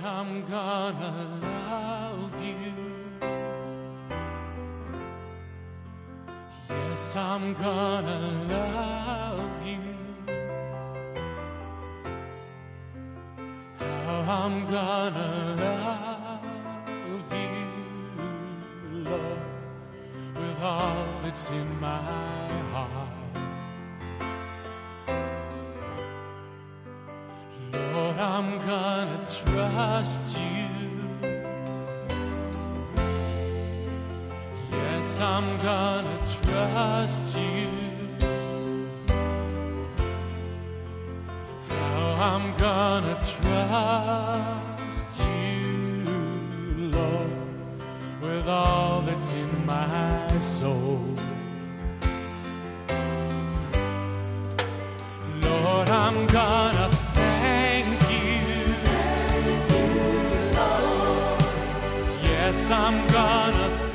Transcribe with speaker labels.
Speaker 1: I'm gonna love you. Yes, I'm gonna love you. How I'm gonna love you, Lord, with all that's in my heart. Lord, I'm gonna trust you. Yes, I'm gonna trust you. How I'm gonna trust you, Lord, with all that's in my soul. Lord, I'm gonna thank you, Lord. Yes, I'm gonna